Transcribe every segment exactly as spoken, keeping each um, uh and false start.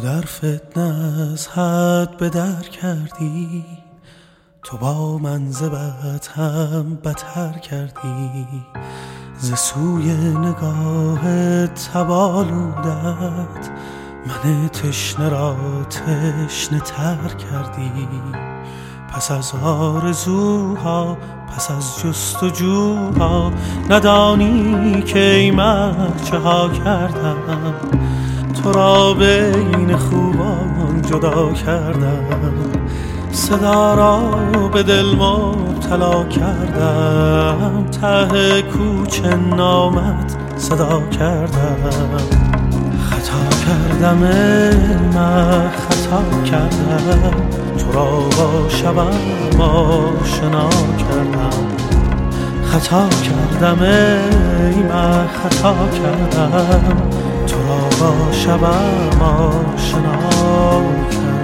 در فتنه از حد به در کردی، تو با من ز بد هم بتر کردی. ز سوی نگاه تبالودت من تشنه را تشنه تر کردی. پس از آرزوها پس از جستجوها ندانی که ای مرد چه ها کردم. تو را بین خوبان جدا کردم، صدا را به دل مبتلا کردم. ته کوچه نامت صدا کردم. خطا کردم من خطا کردم، تو را با شبم آشنا کردم. خطا کردم ای من خطا کردم، تو را با شبم آشنا کردم.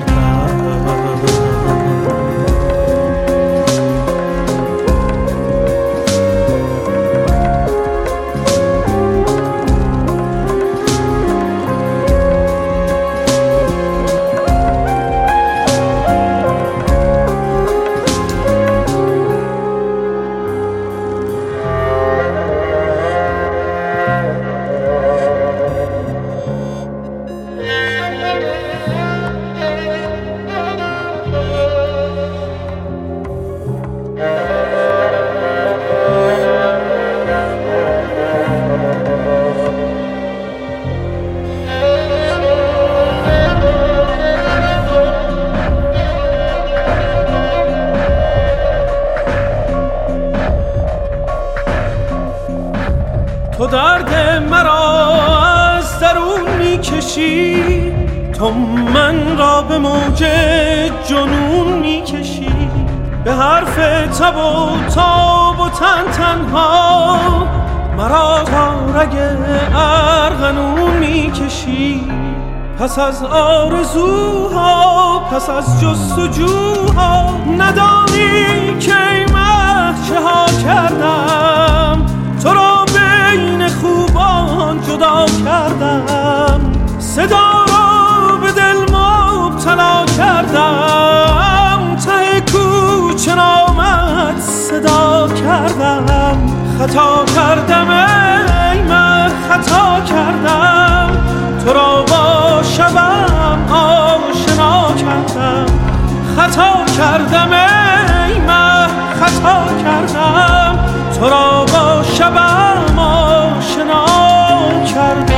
تو درد مرا از درون میکشی، تو من را به موج جنون میکشی. به حرف تب و تاب و تن تنها مرا تا رگ ارغنون میکشی. پس از آرزوها پس از جستجوها ندانی که ای مه چه ها کردم. تو را بین خوبان جدا کردم، صدا را به دل مبتلا کردم. ته کوچه نامت صدا کردم. خطا کردم ای من خطا کردم، تو را با شبم آشنا کردم. خطا کردم ای من خطا کردم، تو را با شبم آشنا کردم.